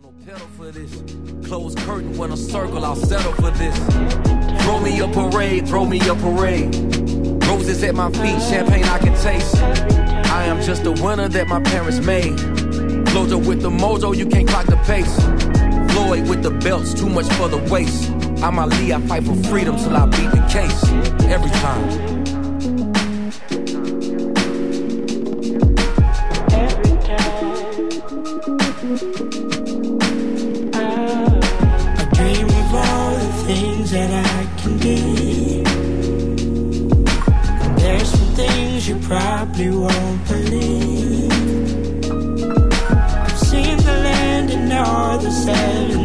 Pedal for this. Closed curtain when I circle, I'll settle for this. Throw me a parade, throw me a parade. Roses at my feet, champagne I can taste. I am just a winner that my parents made. Flojo with the mojo, you can't clock the pace. Floyd with the belts, too much for the waist. I'm Ali, I fight for freedom till I beat the case. Every time. That I can be. There's some things you probably won't believe. I've seen the land and all the sailors